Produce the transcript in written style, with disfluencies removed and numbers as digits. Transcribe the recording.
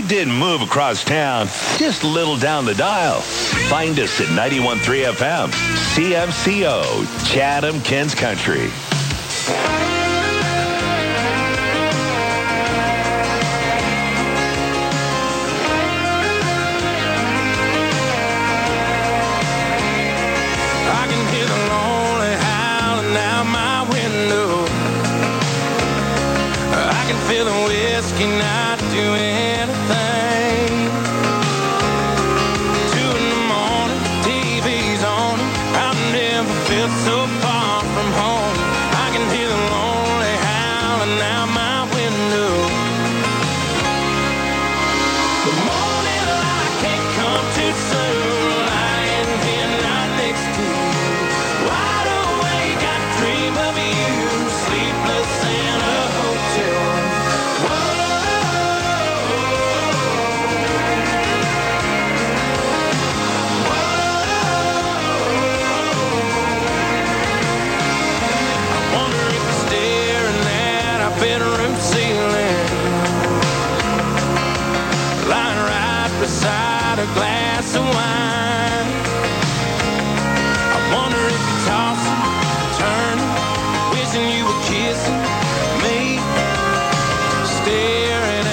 didn't move across town, just a little down the dial. Find us at 91.3 FM, CMCO, Chatham, Kents Country. I can hear the lonely howling out my window. I can feel the whiskey now